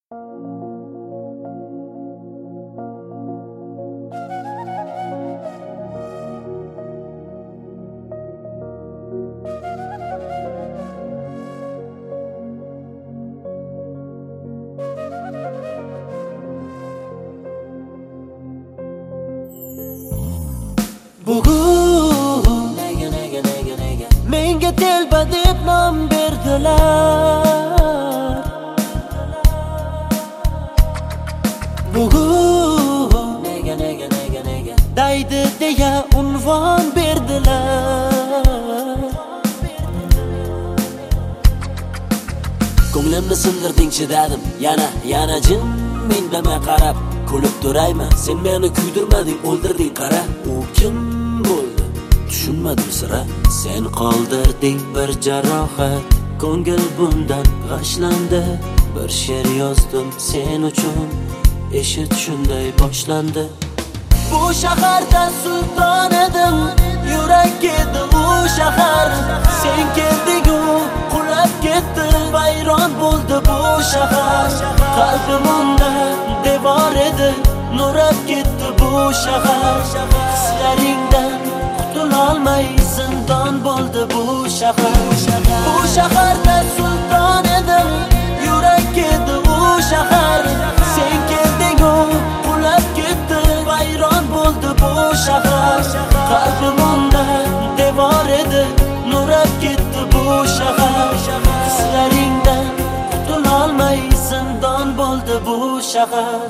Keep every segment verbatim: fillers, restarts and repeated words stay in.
Bugun nega nega nega nega menga telba deb nom berdilar. Bugun nega nega nega nega daydi deya unvon berdilar. Ko'nglimni sindirding chidadim, yana yana jim indamay qarab kulib turayman. Sen meni kuydirmading, o'ldirding qara. U kim bo'ldi? Tushunmadim sira. Sen qoldirding bir jarohat, ko'ngil bundan g'ashlandi. Bir she'r yozdim sen uchun, eshit shunday boshlandi. Bu shaharda sulton edim, yurak edi u shahar. Sen kelding-u, qulab ketdi, vayron bo'ldi bu shahar. Qalbim unda devor edi, nurab ketdi bu shahar. Hislaringdan qutulolmay zindon bo'ldi bu shahar. Bu shaharda sulton edim, yurak edi u shahar. Sen kelding-u, qulab ketdi, vayron bo'ldi bu shahar. Qalbim unda devor edi, nurab ketdi bu shahar. Hislaringdan qutulolmay zindon bo'ldi bu shahar.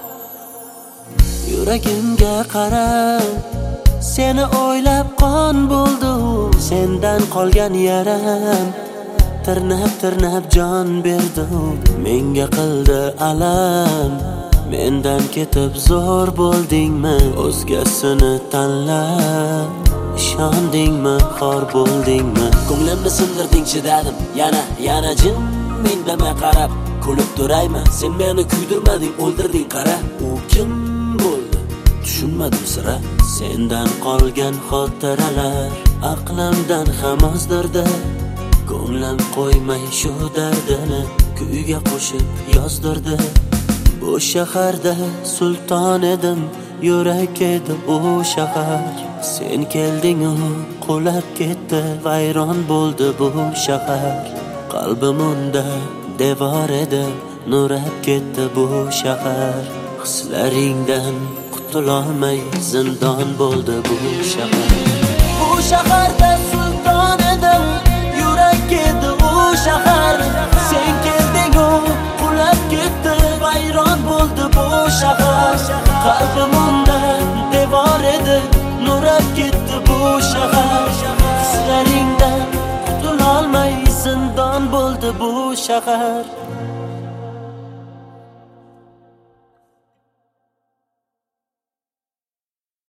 Yuragimga qara, seni o'ylab qon bo'ldi. Sendan qolgan yaram tirnab tirnab jon berdi. Menga qildi alam, mendan ketib zo'r bo'ldingmi? O'zgasini tanlab ishondingmi, xor bo'ldingmi? Ko'nglimni sindirding chidadim, yana yana jim indamay qarab kulib turayman. Sen meni kuydirmading, o'ldirding qara. U kim bo'ldi? Tushunmadim sira. Sendan qolgan xotiralar aqlimdan ham ozdirdi. Ko'nglim qo'ymay shu dardini kuyga qo'shib yozdirdi. Bu shaharda sulton edim, yurak edi u shahar. Sen kelding-u, qulab ketdi, vayron bo'ldi bu shahar. Qalbim unda devor edi, nurab ketdi bu shahar. Hislaringdan qutulolmay zindon bo'ldi bu shahar. Bu shaharda sulton edim, yurak edi u shahar. Sen kelding-u, qulab ketdi, vayron bo'ldi bu shahar. Qalbim unda devor edi, nurab ketdi bu shahar. Hislaringdan qutulolmay zindon bo'ldi bu shahar.